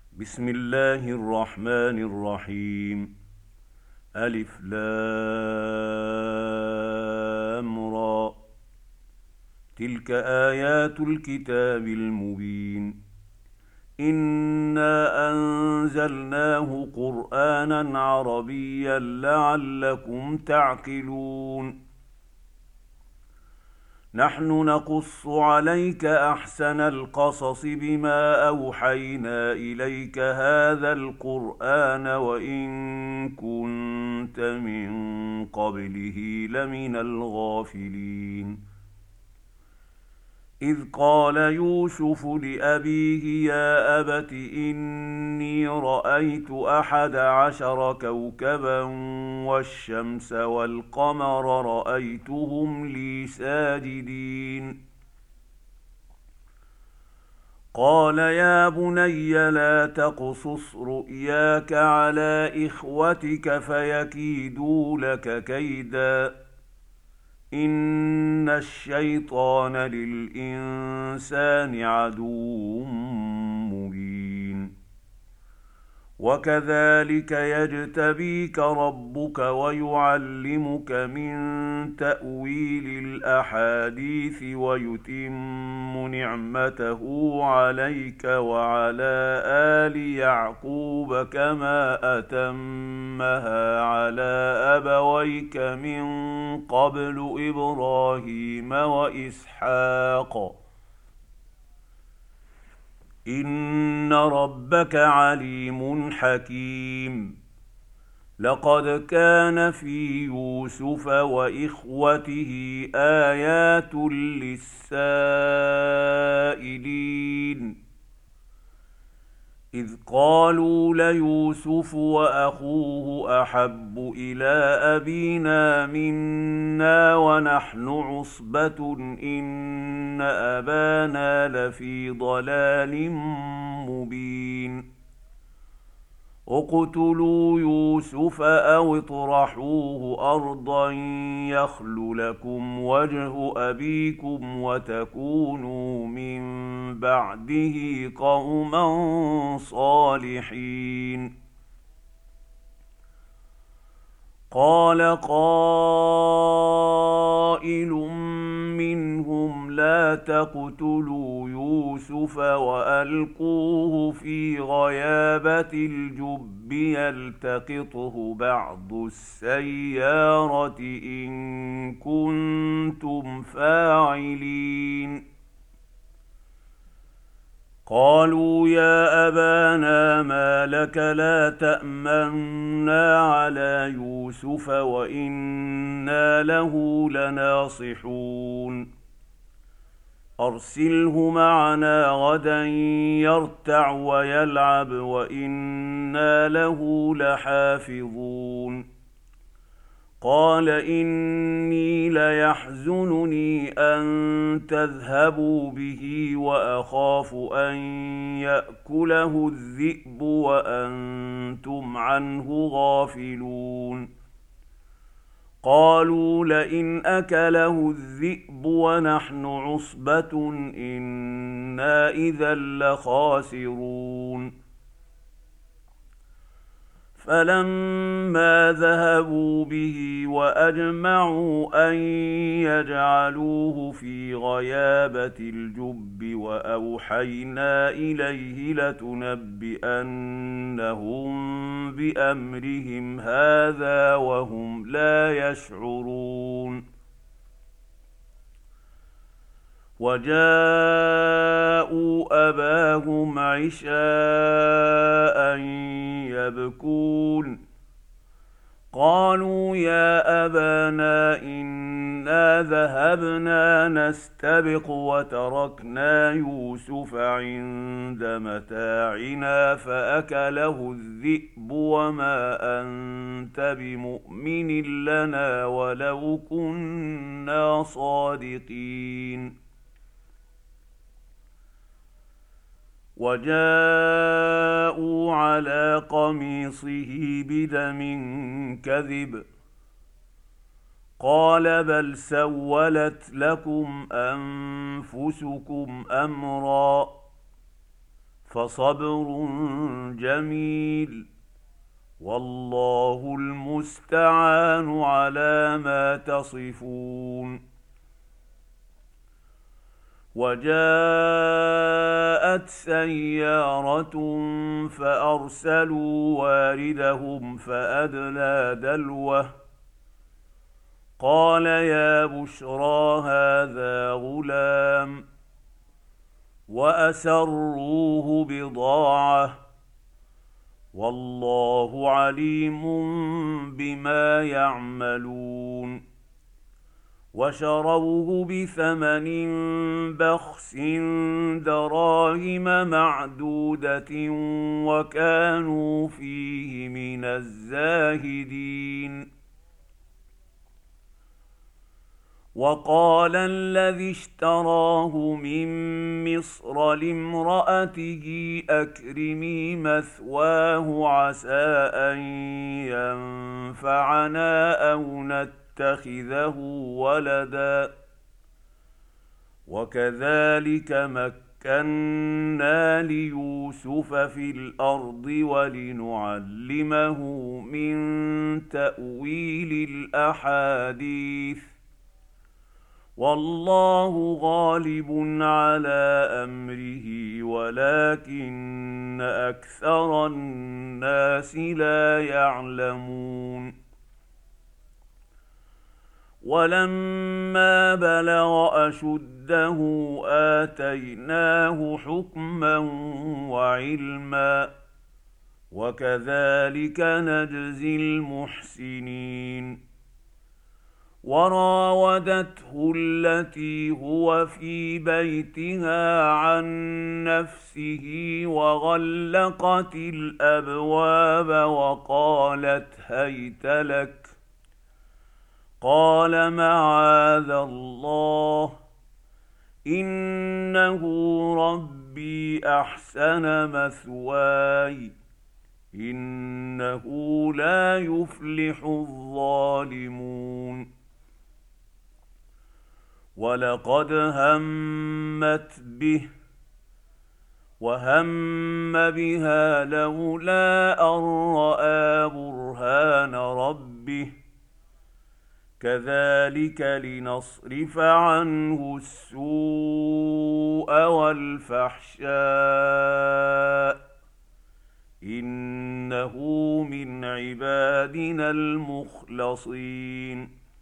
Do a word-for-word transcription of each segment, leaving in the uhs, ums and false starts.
بسم الله الرحمن الرحيم. ألف لام را. تلك آيات الكتاب المبين. إنا أنزلناه قرآنا عربيا لعلكم تعقلون. نحن نقص عليك أحسن القصص بما أوحينا إليك هذا القرآن وإن كنت من قبله لمن الغافلين. إذ قال يوسف لأبيه يا أبت إني رأيت أحد عشر كوكبا والشمس والقمر رأيتهم لي ساجدين. قال يا بني لا تقصص رؤياك على إخوتك فيكيدوا لك كيدا إن الشيطان للإنسان عدو مبين. وكذلك يجتبيك ربك ويعلمك من تأويل الأحاديث ويتم نعمته عليك وعلى آل يعقوب كما أتمها على أبويك من قبل إبراهيم وإسحاق إن ربك عليم حكيم. لقد كان في يوسف وإخوته آيات للسائلين إذ قالوا ليوسف وأخوه أحب إلى أبينا منا ونحن عصبة إن أبانا لفي ضلال مبين. اقتلوا يوسف أو اطرحوه أرضا يخل لكم وجه أبيكم وتكونوا من بعده قوما صالحين. قال قائل منهم لا تقتلوا يوسف وألقوه في غيابة الجب يلتقطه بعض السيارة إن كنتم فاعلين. قالوا يا أبانا ما لك لا تأمنا على يوسف وإنا له لناصحون. أرسله معنا غدا يرتع ويلعب وإنا له لحافظون. قال إني ليحزنني أن تذهبوا به وأخاف أن يأكله الذئب وأنتم عنه غافلون. قالوا لئن أكله الذئب ونحن عصبة إنا إذا لخاسرون. فلما ذهبوا به وأجمعوا أن يجعلوه في غيابة الجب وأوحينا إليه لتنبئنهم بأمرهم هذا وهم لا يشعرون. وجاءوا أباهم عشاء يبكون. قالوا يا أبانا إنا ذهبنا نستبق وتركنا يوسف عند متاعنا فأكله الذئب وما أنت بمؤمن لنا ولو كنا صادقين. وجاءوا على قميصه بدم كذب قال بل سولت لكم أنفسكم أمرا فصبر جميل، والله المستعان على ما تصفون. وجاءت سيارة فأرسلوا واردهم فأدلى دلوه قال يا بشرى هذا غلام، وأسروه بضاعة، والله عليم بما يعملون. وشروه بثمن بخس دراهم معدودة وكانوا فيه من الزاهدين. وقال الذي اشتراه من مصر لامرأته أكرمي مثواه عسى أن ينفعنا أو نتخذه ولدا، وكذلك مكنا ليوسف في الأرض ولنعلمه من تأويل الأحاديث، والله غالب على أمره ولكن أكثر الناس لا يعلمون. ولما بلغ أشده آتيناه حكما وعلما، وكذلك نجزي المحسنين. وراودته التي هو في بيتها عن نفسه وغلقت الأبواب وقالت هيت لك، قال معاذ الله إنه ربي أحسن مثواي إنه لا يفلح الظالمون. ولقد همت به وهم بها لولا أن رأى برهان ربه، كذلك لنصرف عنه السوء والفحشاء إنه من عبادنا المخلصين.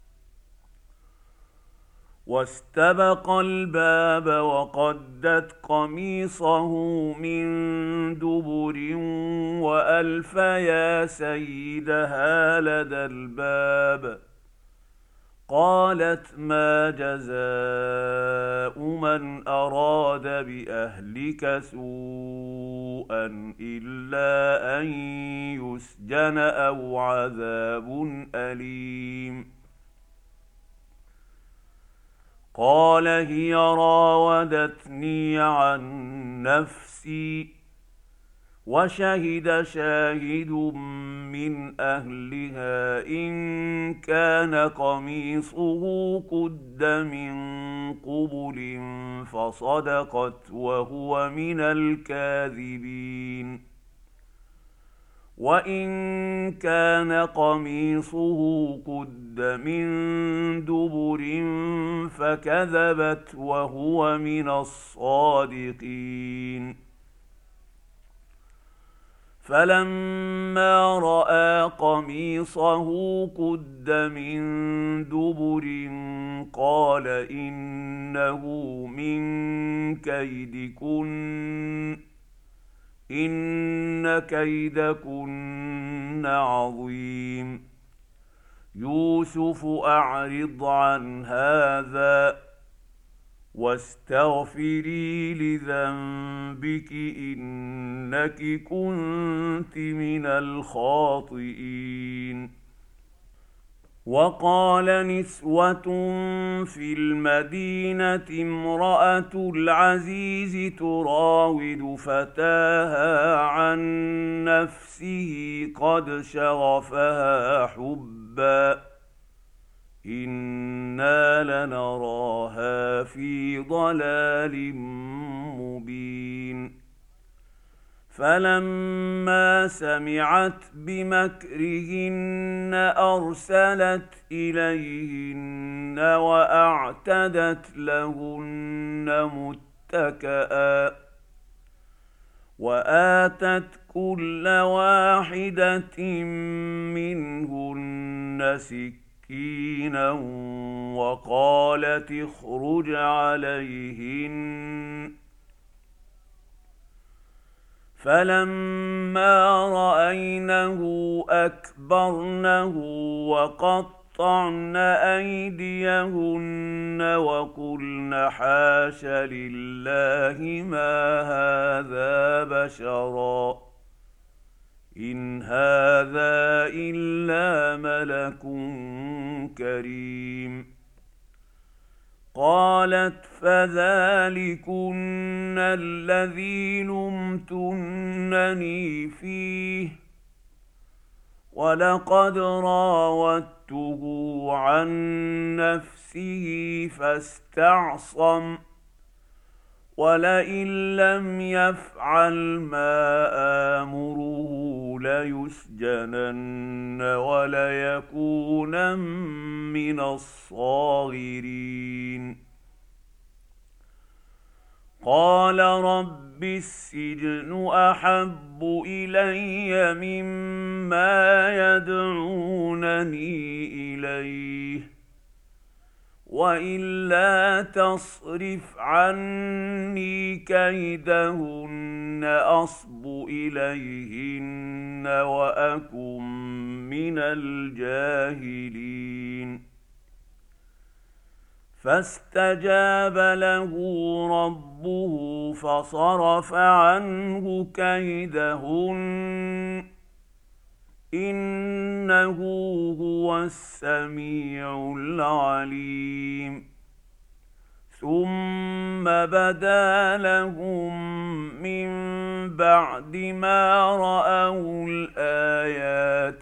واستبق الباب وقدت قميصه من دبر وألف يا سيدها لدى الباب، قالت ما جزاء من أراد بأهلك سوءا إلا أن يسجن أو عذاب أليم. قال هي راودتني عن نفسي، وشهد شاهد من أهلها إن كان قميصه قد من قبل فصدقت وهو من الكاذبين، وإن كان قميصه قد من دبر فكذبت وهو من الصادقين. فلما رأى قميصه قد من دبر قال إنه من كيدكن إن كيدكن عظيم. يوسف أعرض عن هذا واستغفري لذنبك إنك كنت من الخاطئين. وقال نسوة في المدينة امرأة العزيز تراود فتاها عن نفسه قد شغفها حبا إنا لنراها في ضلال مبين. فلما سمعت بمكرهن أرسلت إليهن وأعتدت لهن متكئا وآتت كل واحدة منهن سكينا وقالت اخرج عليهن فلما رأينه أكبرنه وقطعن أيديهن وقلن حاش لله ما هذا بشرا إن هذا إلا ملك كريم. قالت فذلكن الذي لمتنني فيه ولقد راودته عن نفسه فاستعصم ولئن لم يفعل ما آمره ليسجنن وليكونن من الصاغرين. قال رب السجن أحب إلي مما يدعونني إليه وإلا تصرف عني كيدهن أصب إليهن وأكن من الجاهلين. فاستجاب له ربه فصرف عنه كيدهن إنه هو السميع العليم. ثم بدا لهم من بعد ما رأوا الآيات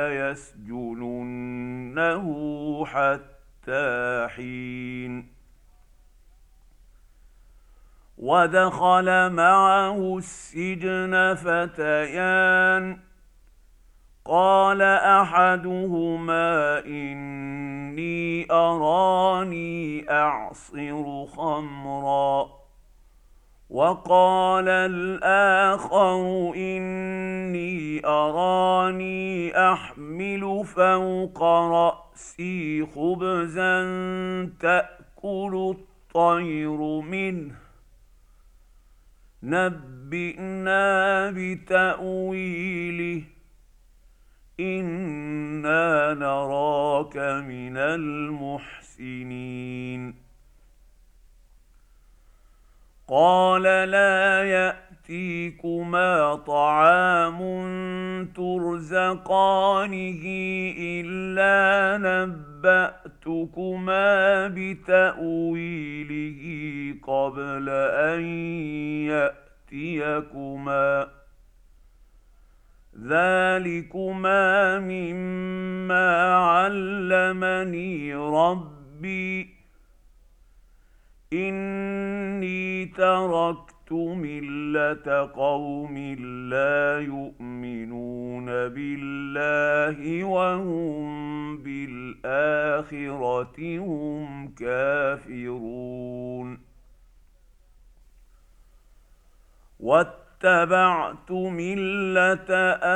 ليسجننه حتى حين. ودخل معه السجن فتيان قال أحدهما إني أراني أعصر خمرا وقال الآخر إني أراني أحمل فوق رأسي خبزا تأكل الطير منه نبئنا بتأويله إنا نراك من المحسنين. قال لا يأتيكما طعام ترزقانه إلا نبأتكما بتأويله قبل أن يأتيكما ذلكما مما علمني ربي إني تركت ملة قوم لا يؤمنون بالله وهم بالآخرة هم كافرون. واتبعت ملة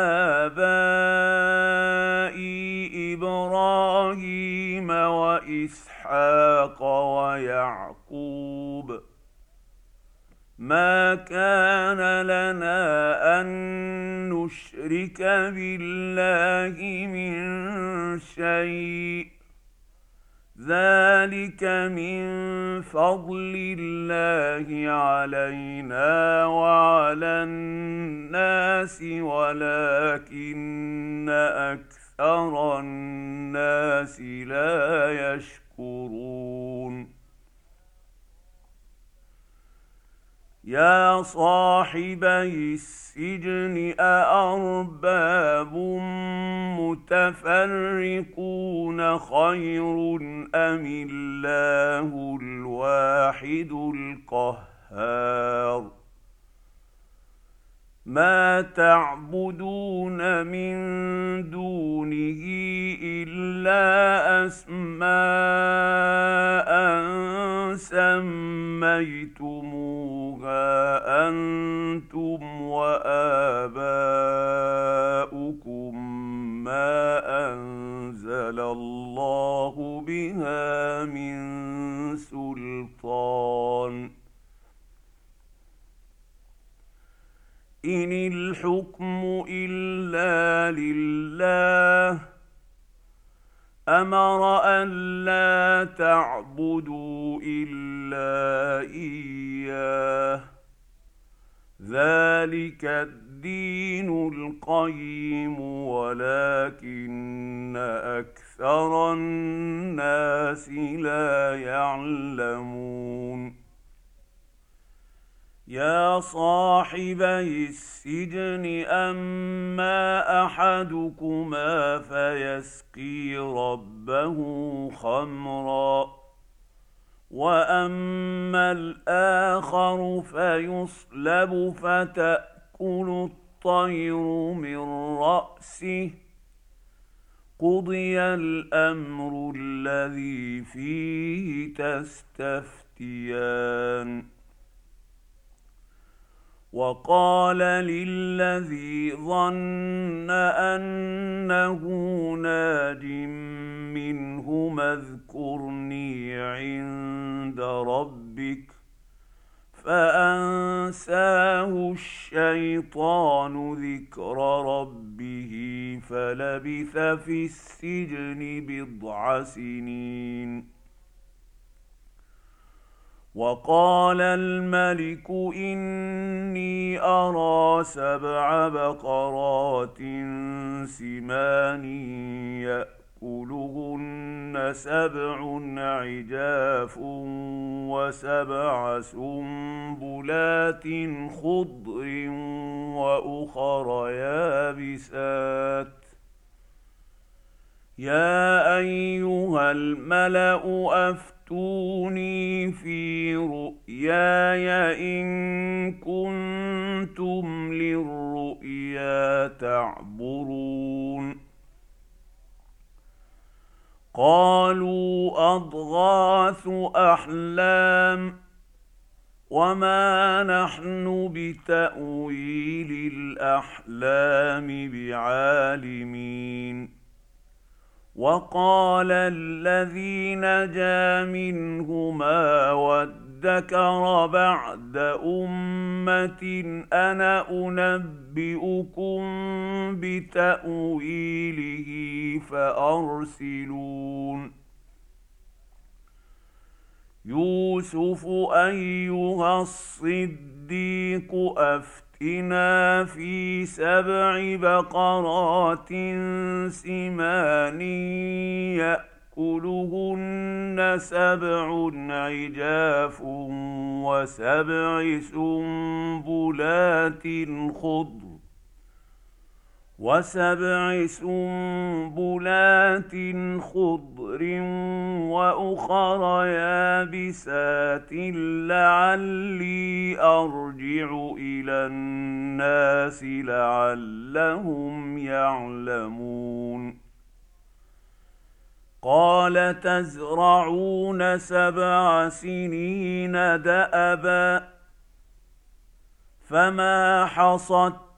آبائي إبراهيم وإسحاق ويعقوب ما كان لنا أن نشرك بالله من شيء ذلك من فضل الله علينا وعلى الناس ولكن أكثر الناس لا يشكرون. يا صاحبي السجن أأرباب متفرقون خير أم الله الواحد القهار ما تعبدون من دونه إلا أسماء سميتموها أنتم وآباؤكم ما أنزل الله بها من سلطان إن الحكم إلا لله أمر ألا تعبدوا إلا إياه ذلك الدين القيم ولكن أكثر الناس لا يعلمون يا صاحبي السجن أما أحدكما فيسقي ربه خمرا وأما الآخر فيصلب فتأكل الطير من رأسه قضي الأمر الذي فيه تستفتيان وقال للذي ظن أنه ناج منهما اذكرني عند ربك فأنساه الشيطان ذكر ربه فلبث في السجن بضع سنين وقال الملك إني أرى سبع بقرات سمان يأكلهن سبع عجاف وسبع سنبلات خضر وأخر يابسات يا أيها الملأ أفتوني في رؤياي إن كنتم للرؤيا تعبرون قالوا أضغاث أحلام وما نحن بتأويل الأحلام بعالمين وقال الذي نجا منهما وادكر بعد أمة أنا أنبئكم بتأويله فأرسلون يوسف أيها الصديق أفتنا في سبع بقرات سمان يأكلهن سبع عجاف وسبع سنبلات خضر وسبع سنبلات خضر وأخر يابسات لعلي أرجع إلى الناس لعلهم يعلمون قال تزرعون سبع سنين دأبا فما حصدتم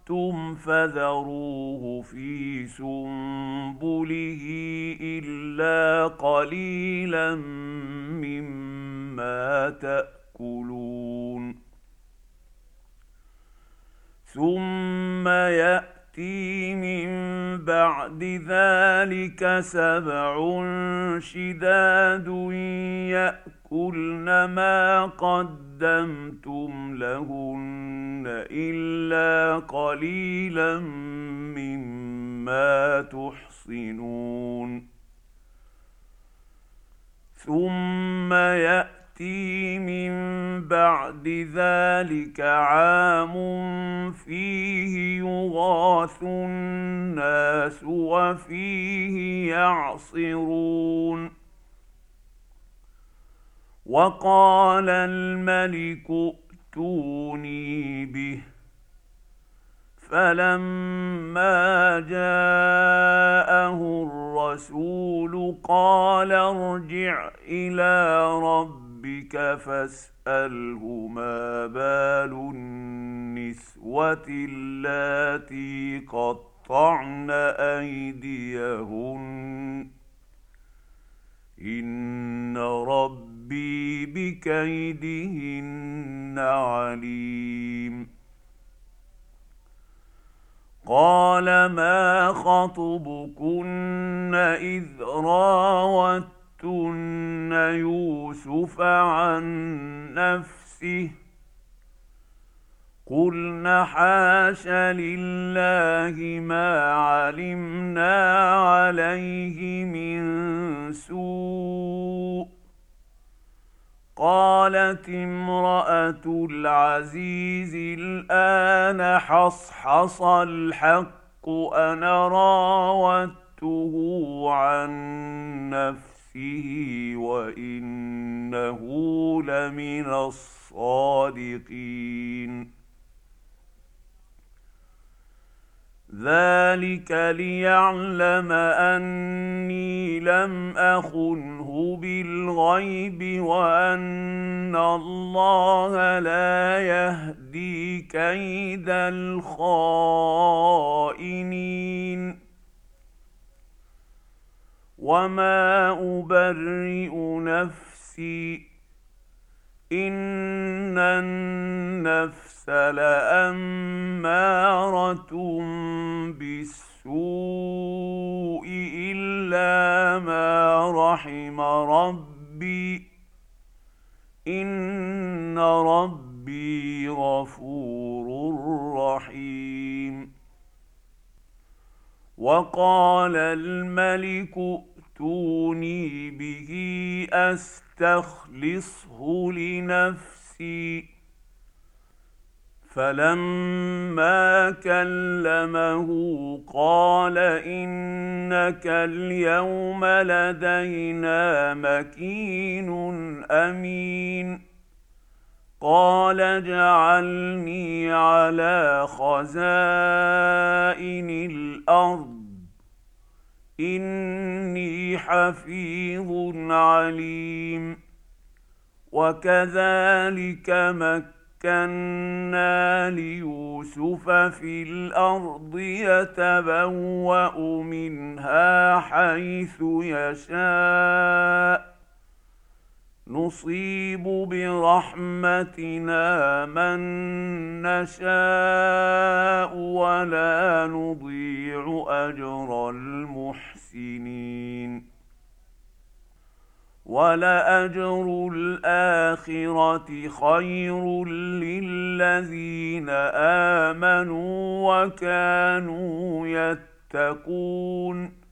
فذروه في سنبله إلا قليلا مما تأكلون ثم يأتي من بعد ذلك سبع شداد يأكلن ما قدمتم لهن إلا قليلا مما تحصنون ثم يأتي من بعد ذلك عام فيه يغاث الناس وفيه يعصرون وقال الملك ائتوني به فلما جاءه الرسول قال ارجع إلى ربك فاسأله ما بال النسوة اللاتي قطعن أيديهن إن ربي بكيدهن عليم. قال ما خطبكن إذ راوتن يوسف عن نفسه قلن حاش لله ما علمنا عليه من سوء. قالت امرأة العزيز الآن حصحص الحق أنا راودته عن نفسه وإنه لمن الصادقين. ذلك ليعلم أني لم أخنه بالغيب وأن الله لا يهدي كيد الخائنين. وما أبرئ نفسي إن النفس لأمارة بالسوء إلا ما رحم ربي إن ربي غفور رحيم. وقال الملك ائتوني به أستخلصه لنفسي. فلما كلمه قال إنك اليوم لدينا مكين أمين. قال اجعلني على خزائن الأرض إني حفيظ عليم. وكذلك مكنا ليوسف في الأرض يتبوأ منها حيث يشاء نصيب برحمتنا من نشاء ولا نضيع أجر المحسنين. ولأجر الآخرة خير للذين آمنوا وكانوا يتقون.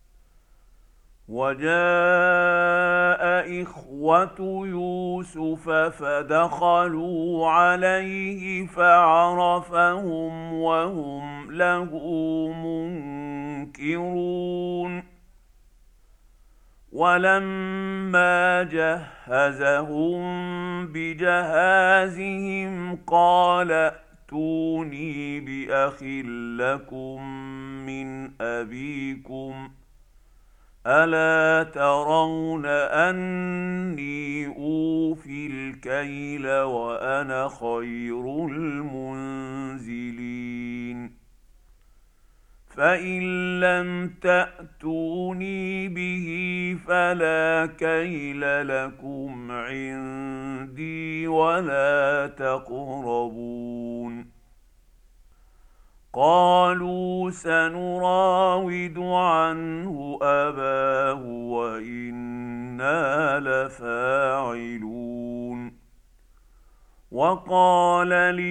وجاء إخوة يوسف فدخلوا عليه فعرفهم وهم له منكرون. ولما جهزهم بجهازهم قال ائتوني بأخ لكم من أبيكم ألا ترون أني أوفي الكيل وأنا خير المنزلين. فإن لم تأتوني به فلا كيل لكم عندي ولا تقربون. قالوا سنراود عنه أباه وإنا لفاعلون. وقال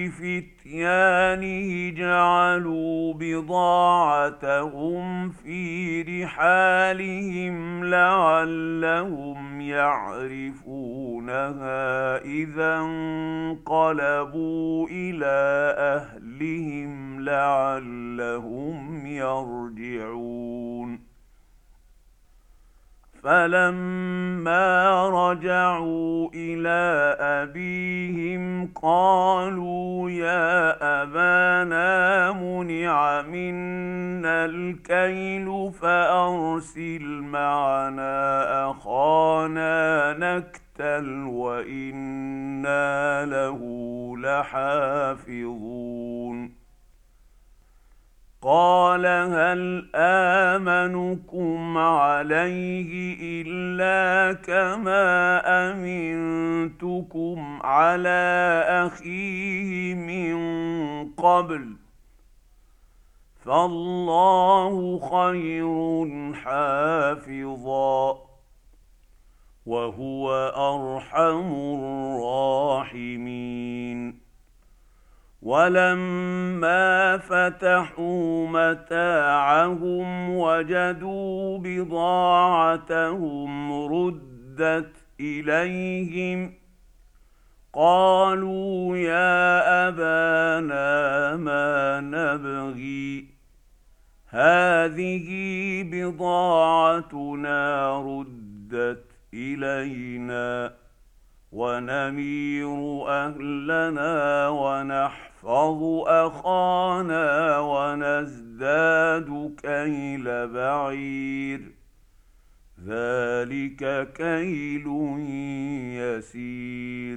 لفتيانه جعلوا بضاعتهم في رحالهم لعلهم يعرفونها إذا انقلبوا إلى أهلهم لعلهم يرجعون. فلما رجعوا إلى أبيهم قالوا يا أبانا منع منا الكيل فأرسل معنا أخانا نكتل وإنا له لحافظون. قال هل آمنكم عليه إلا كما أمنتكم على أخيه من قبل فالله خير حافظا وهو أرحم الراحمين. ولما فتحوا متاعهم وجدوا بضاعتهم ردت إليهم قالوا يا أبانا ما نبغي هذه بضاعتنا ردت إلينا ونمير أهلنا ونحفظ أخانا ونزداد كيل بعير ذلك كيل يسير.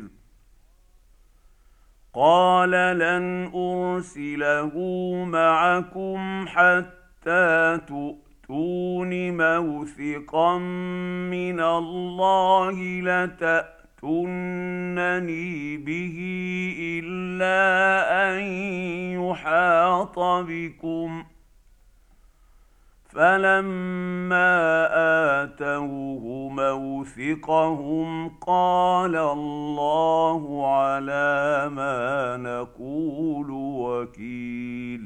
قال لن أرسله معكم حتى تؤتون موثقا من الله لتأتون تُنَّنِي بِهِ إِلَّا أَن يُحَاطَ بِكُمْ فَلَمَّا آتَوْهُ مَوْثِقَهُمْ قَالَ اللَّهُ عَلَىٰ مَا نَقُولُ وَكِيلٌ.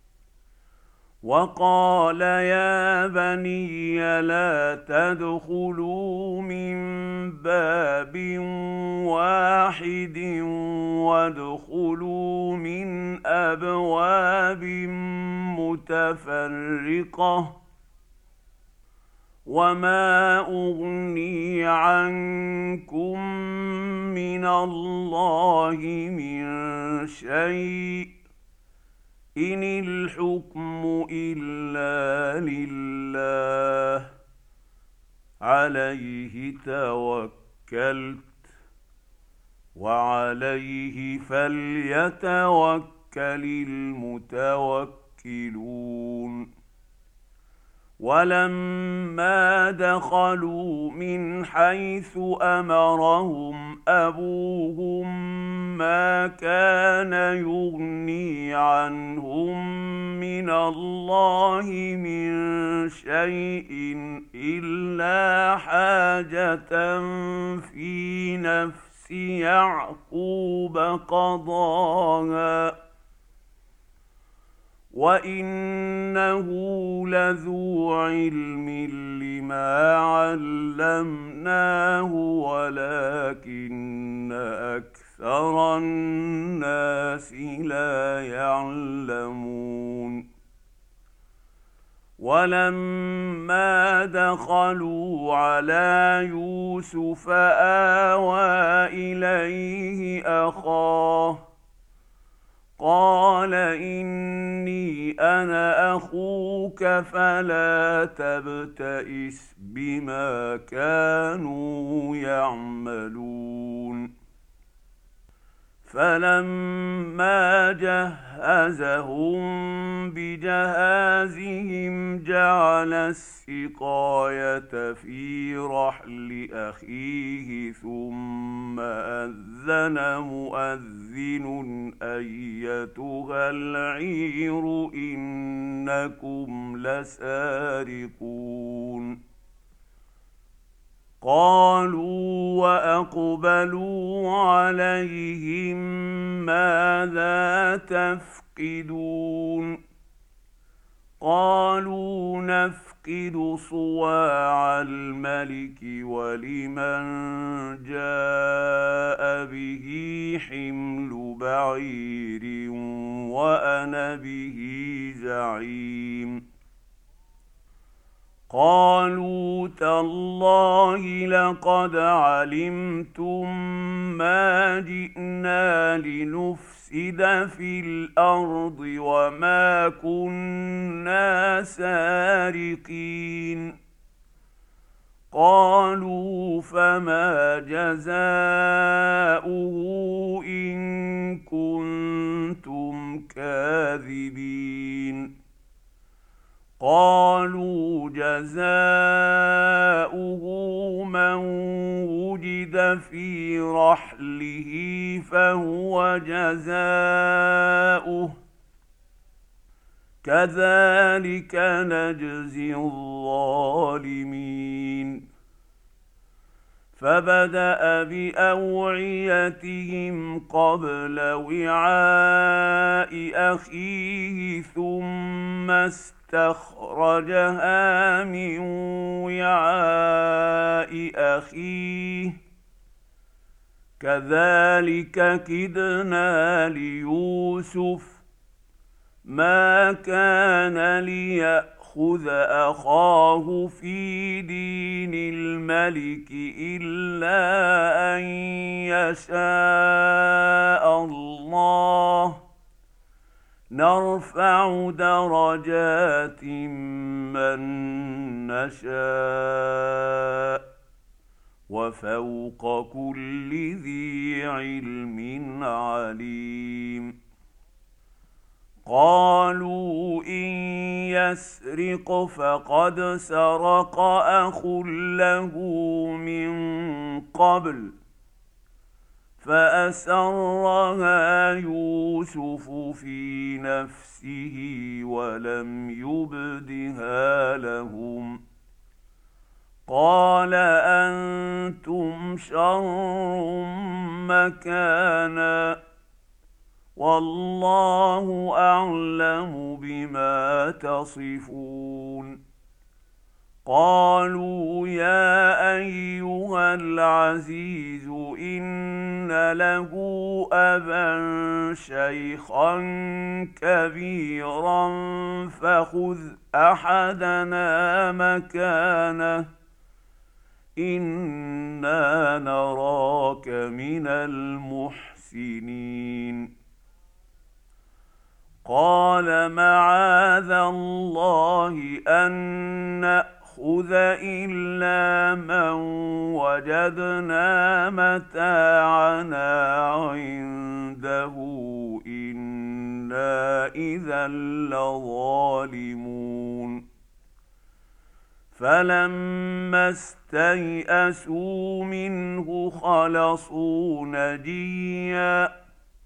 وقال يا بني لا تدخلوا من باب واحد وادخلوا من أبواب متفرقة وما أغني عنكم من الله من شيء إن الحكم إلا لله عليه توكلت وعليه فليتوكل المتوكلون. ولما دخلوا من حيث أمرهم أبوهم ما كان يغني عنهم من الله من شيء إلا حاجة في نفس يعقوب قضاها وإنه لذو علم لما علمناه ولكن أكثر الناس لا يعلمون. ولما دخلوا على يوسف آوى إليه أخاه قال إني أنا أخوك فلا تبتئس بما كانوا يعملون. فلما جهزهم بجهازهم جعل السقاية في رحل أخيه ثم أذن مؤذن أيتها العير إنكم لسارقون. قالوا وأقبلوا عليهم ماذا تفقدون قالوا نفقد صواع الملك ولمن جاء به حمل بعير وأنا به زعيم. قالوا تالله لقد علمتم ما جئنا لنفسد في الارض وما كنا سارقين. قالوا فما جزاؤه ان كنتم كاذبين. قالوا جزاؤه من وجد في رحله فهو جزاؤه كذلك نجزي الظالمين. فبدأ بأوعيتهم قبل وعاء أخيه ثم استخرجها من وعاء أخيه كذلك كدنا ليوسف ما كان ليأخذ أخاه في دين الملك إلا أن يشاء الله نرفع درجات من نشاء وفوق كل ذي علم عليم. قالوا إن يسرق فقد سرق أخ له من قبل فأسرها يوسف في نفسه ولم يبدها لهم. قال أنتم شر مكانا والله أعلم بما تصفون. قالوا يا أيها العزيز إن له أبا شيخا كبيرا فخذ أحدنا مكانه إنا نراك من المحسنين. قال معاذ الله أن نأخذ إلا من وجدنا متاعنا عنده إنا إذا لظالمون. فلما استيئسوا منه خلصوا نجيا.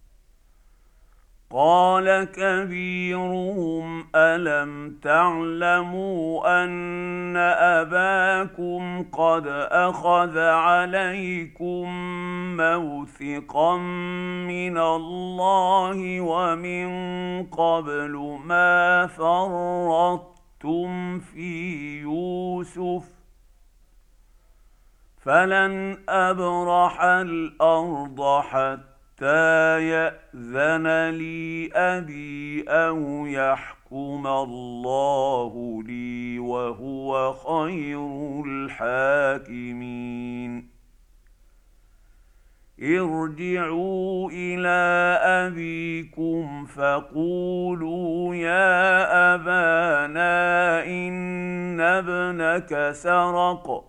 قال كبيرهم ألم تعلموا أن أباكم قد أخذ عليكم موثقا من الله ومن قبل ما فرطتم في يوسف فلن أبرح الأرض حتى حتى يأذن لي أبي أو يحكم الله لي وهو خير الحاكمين. ارجعوا إلى أبيكم فقولوا يا أبانا إن ابنك سرق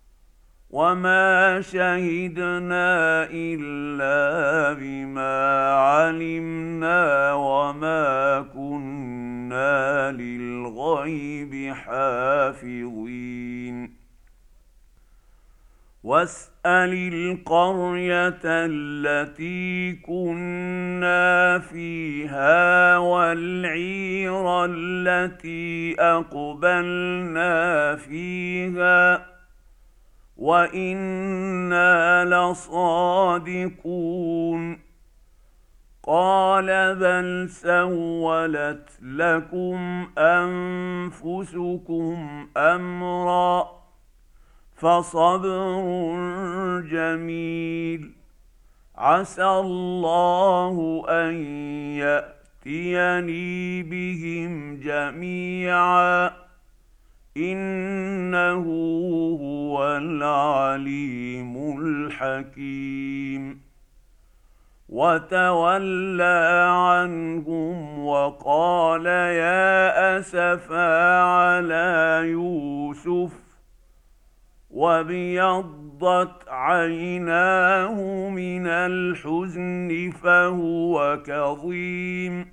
وما شهدنا إلا بما علمنا وما كنا للغيب حافظين. واسأل القرية التي كنا فيها والعير التي أقبلنا فيها وإنا لصادقون. قال بل سولت لكم أنفسكم أمرا فصبر جميل عسى الله أن يأتيني بهم جميعا إنه هو العليم الحكيم. وتولى عنهم وقال يا أسفا على يوسف وابيضت عيناه من الحزن فهو كظيم.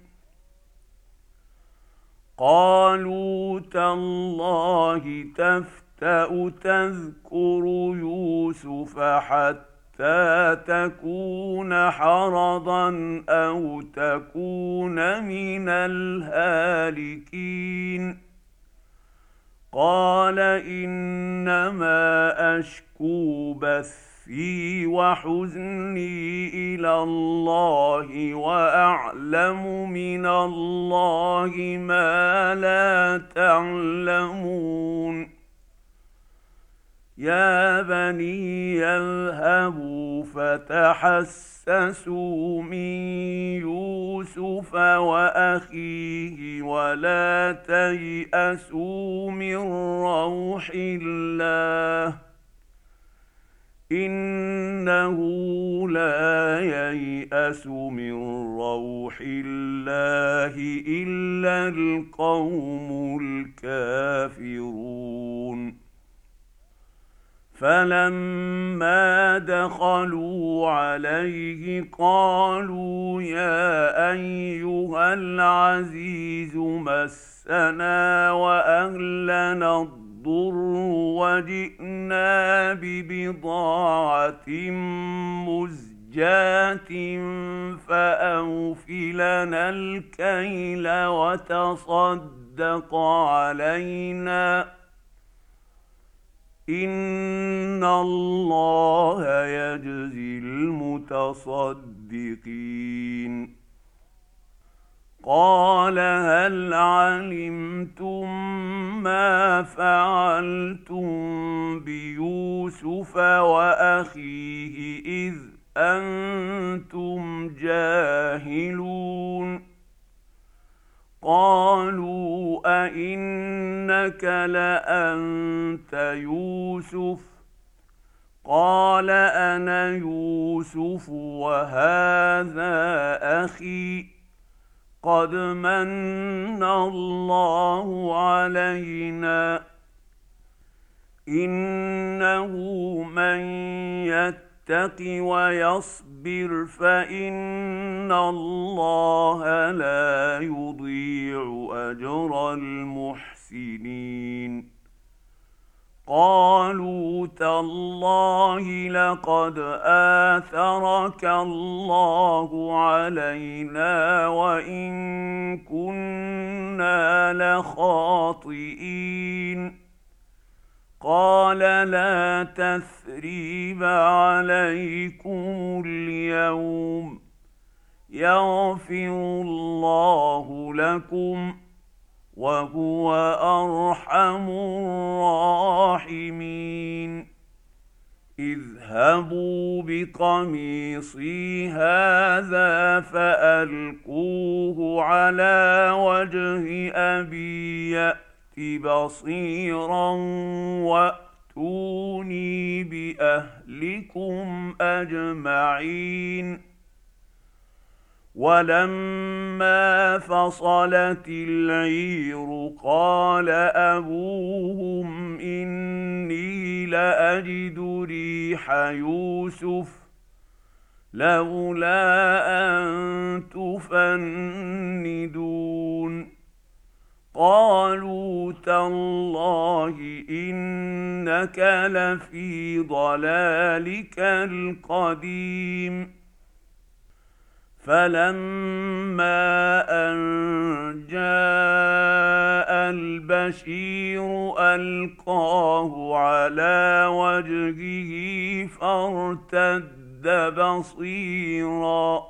قالوا تالله تفتأ تذكر يوسف حتى تكون حرضا أو تكون من الهالكين. قال إنما أشكو بثي وحزني إلى الله وأعلم من الله ما لا تعلمون. يا بني اذهبوا فتحسسوا من يوسف وأخيه ولا تيأسوا من روح الله إنه لا ييأس من روح الله إلا القوم الكافرون. فلما دخلوا عليه قالوا يا أيها العزيز مسنا وأهلنا الضر وجئنا ببضاعة مزجاة فأوف لنا الكيل وتصدق علينا إن الله يجزي المتصدقين. قال هل علمتم ما فعلتم بيوسف وأخيه إذ أنتم جاهلون. قالوا أئنك لأنت يوسف قال أنا يوسف وهذا أخي قد من الله علينا إنه من يتق ويصبر فإن الله لا يضيع أجر المحسنين. قالوا تالله لقد آثرك الله علينا وإن كنا لخاطئين. قال لا تثريب عليكم اليوم يغفر الله لكم وهو أرحم الراحمين. اذهبوا بقميصي هذا فألقوه على وجه أبي يأت بصيرا وأتوني بأهلكم أجمعين. ولما فصلت العير قال أبوهم إني لأجد ريح يوسف لولا أن تفندون. قالوا تالله إنك لفي ضلالك القديم. فلما أن جاء البشير ألقاه على وجهه فارتد بصيرا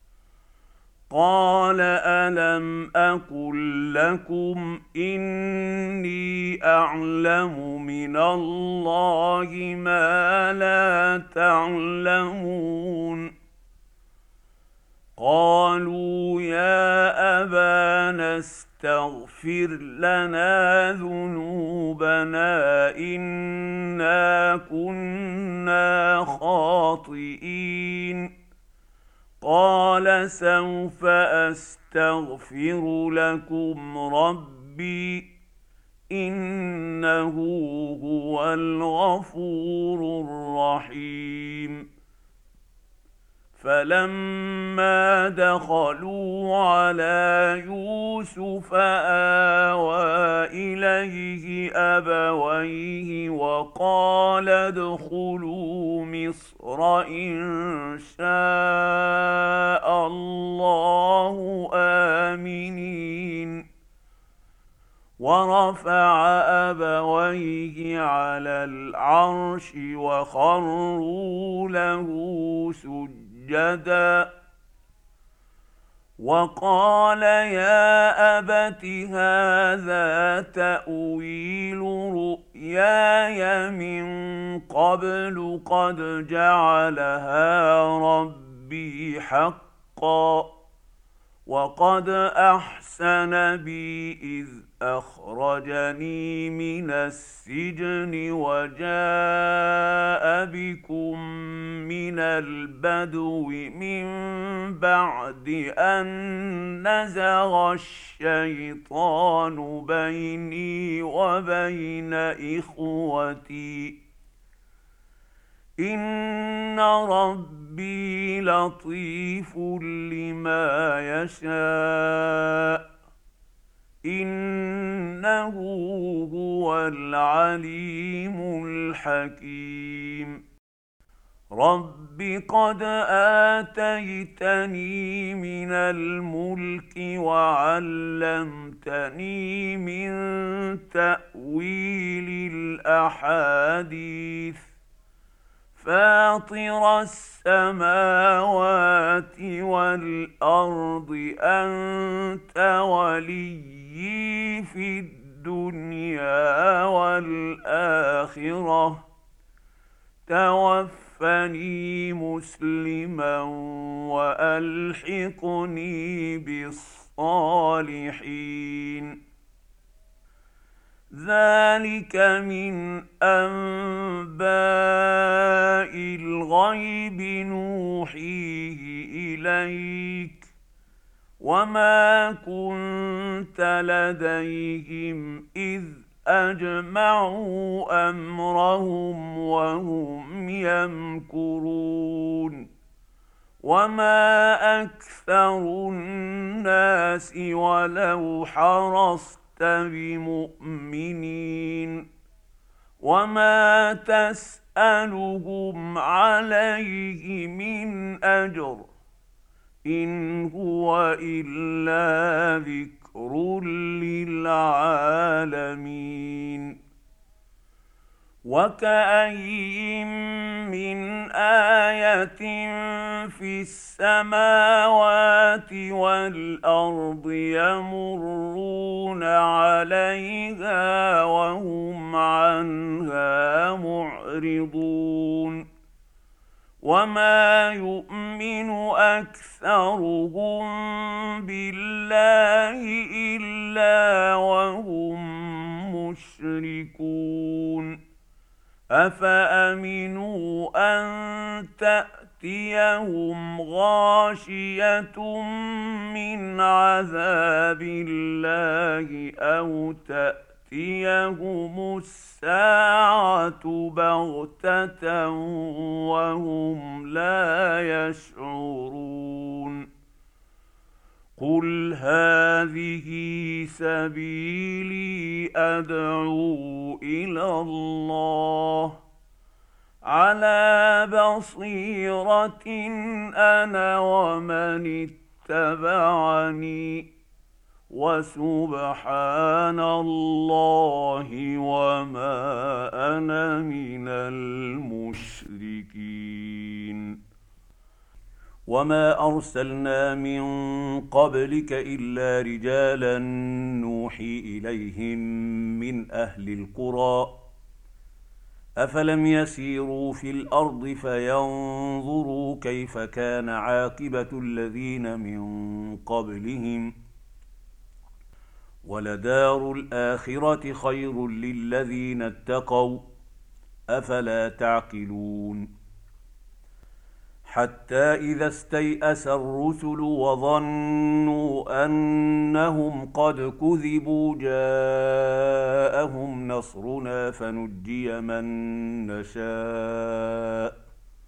قال ألم أقل لكم إني أعلم من الله ما لا تعلمون. قالوا يا أبانا فاستغفر لنا ذنوبنا إنا كنا خاطئين. قال سوف أستغفر لكم ربي إنه هو الغفور الرحيم. فلما دخلوا على يوسف آوى إليه أبويه وقال ادخلوا مصر إن شاء الله آمنين. ورفع أبويه على العرش وخروا له سجدا جدا وقال يا أبت هذا تأويل رؤياي من قبل قد جعلها ربي حقا وقد أحسن بي إذ أخرجني من السجن وجاء بكم من البدو من بعد أن نزغ الشيطان بيني وبين إخوتي إن ربي لطيف لما يشاء إنه هو العليم الحكيم. رب قد آتيتني من الملك وعلمتني من تأويل الأحاديث فاطر السماوات والأرض أنت وليي في الدنيا والآخرة توفني مسلما وألحقني بالصالحين. ذلك من أنباء الغيب نوحيه إليك وما كنت لديهم إذ أجمعوا أمرهم وهم يمكرون. وما أكثر الناس ولو حرصت بمؤمنين وما تسألهم عليه من أجر إن هو إلا ذكر للعالمين. وكأين من آية في السماوات والأرض يمرون عليها وهم عنها معرضون وما يؤمن أكثرهم بالله إلا وهم مشركون. أفأمنوا أن تأتيهم غاشية من عذاب الله أو تأتيهم الساعة بغتة وهم لا يشعرون. قل هذه سبيلي أدعو إلى الله على بصيرة أنا ومن اتبعني وسبحان الله وما أنا من المشركين. وما أرسلنا من قبلك إلا رجالا نوحي إليهم من أهل القرى أفلم يسيروا في الأرض فينظروا كيف كان عاقبة الذين من قبلهم ولدار الآخرة خير للذين اتقوا أفلا تعقلون حتى إذا استيأس الرسل وظنوا أنهم قد كذبوا جاءهم نصرنا فنجي من نشاء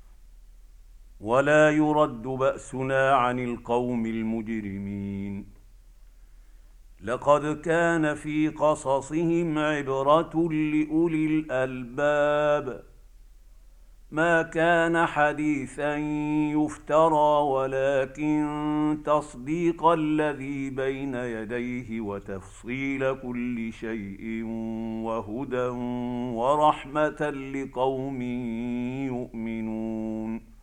ولا يرد بأسنا عن القوم المجرمين لقد كان في قصصهم عبرة لأولي الألباب ما كان حديثا يفترى ولكن تصديق الذي بين يديه وتفصيل كل شيء وهدى ورحمة لقوم يؤمنون